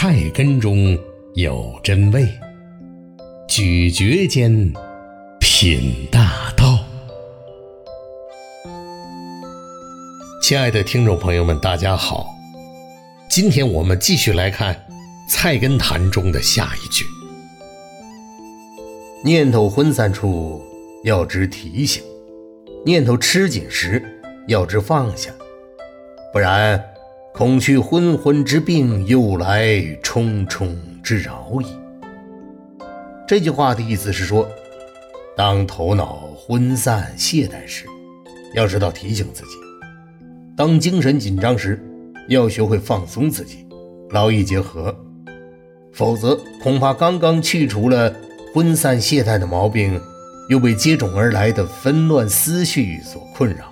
菜根中有真味，咀嚼间品大道。亲爱的听众朋友们，大家好，今天我们继续来看《菜根谭》中的下一句： 念头昏散处，要知提醒；念头吃紧时，要知放下。不然，恐去昏昏之病，又来重重之扰矣。这句话的意思是说，当头脑昏散懈怠时，要知道提醒自己；当精神紧张时，要学会放松自己，劳逸结合。否则恐怕刚刚去除了昏散懈怠的毛病，又被接踵而来的纷乱思绪所困扰。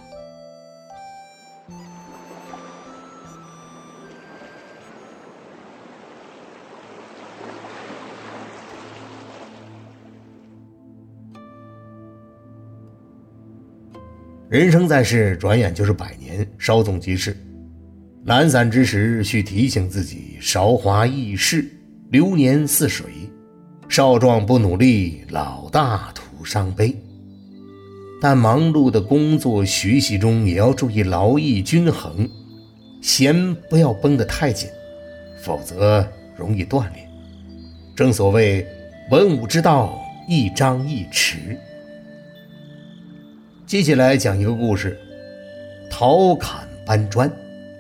人生在世，转眼就是100年，稍纵即逝。懒散之时，需提醒自己韶华易逝，流年似水，少壮不努力，老大徒伤悲。但忙碌的工作学习中，也要注意劳逸均衡，弦不要绷得太紧，否则容易断裂。正所谓文武之道，一张一弛。接下来讲一个故事，陶侃搬砖。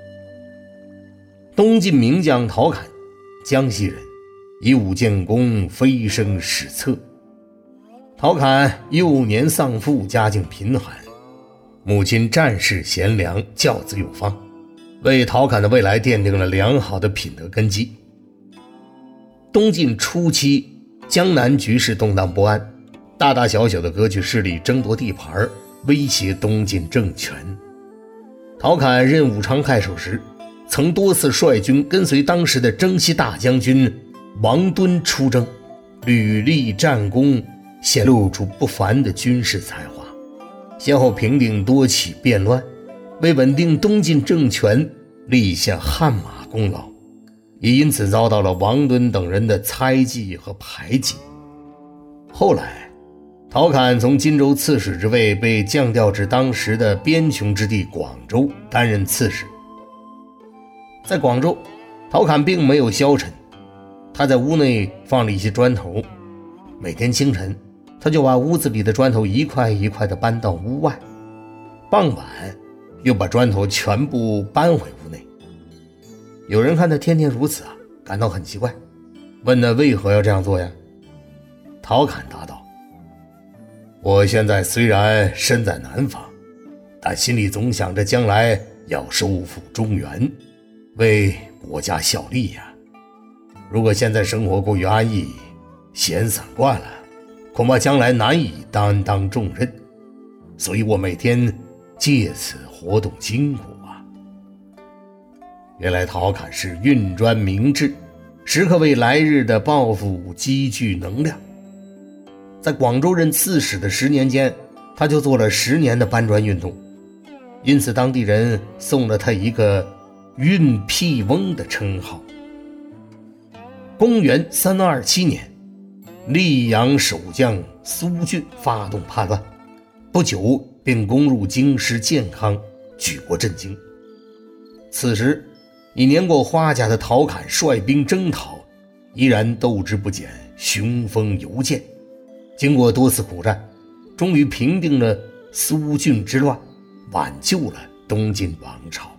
东晋名将陶侃，江西人，以武建功，飞升史册。陶侃幼年丧父，家境贫寒，母亲战事贤良，教子有方，为陶侃的未来奠定了良好的品德根基。东晋初期，江南局势动荡不安，大大小小的割据势力争夺地盘，威胁东晋政权。陶侃任武昌太守时，曾多次率军跟随当时的征西大将军王敦出征，屡立战功，显露出不凡的军事才华，先后平定多起变乱，为稳定东晋政权立下汗马功劳，也因此遭到了王敦等人的猜忌和排挤。后来陶侃从荆州刺史之位被降调至当时的边穷之地广州担任刺史。在广州，陶侃并没有消沉，他在屋内放了一些砖头，每天清晨他就把屋子里的砖头一块一块地搬到屋外，傍晚又把砖头全部搬回屋内。有人看他天天如此感到很奇怪，问他为何要这样做呀？陶侃答道：我现在虽然身在南方，但心里总想着将来要收复中原，为国家效力呀。如果现在生活过于安逸，闲散惯了，恐怕将来难以担当重任，所以我每天借此活动筋骨啊。原来陶侃是运砖明志，时刻为来日的抱负积聚能量。在广州任刺史的10年间，他就做了10年的搬砖运动，因此当地人送了他一个运屁翁的称号。公元327年，溧阳守将苏峻发动叛乱，不久便攻入京师建康，举国震惊。此时已年过花甲的陶侃率兵征讨，依然斗志不减，雄风犹健。经过多次苦战，终于平定了苏峻之乱，挽救了东晋王朝。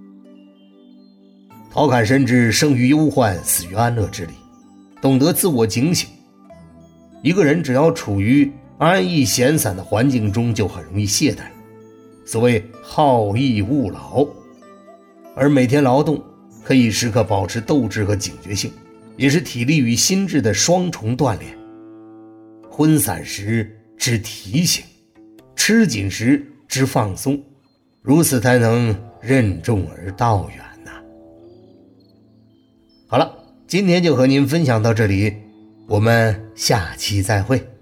陶侃深知生于忧患，死于安乐之理，懂得自我警醒。一个人只要处于安逸闲散的环境中，就很容易懈怠，所谓好逸恶劳。而每天劳动可以时刻保持斗志和警觉性，也是体力与心智的双重锻炼。昏散时知提醒，吃紧时知放松，如此才能任重而道远呐。好了，今天就和您分享到这里，我们下期再会。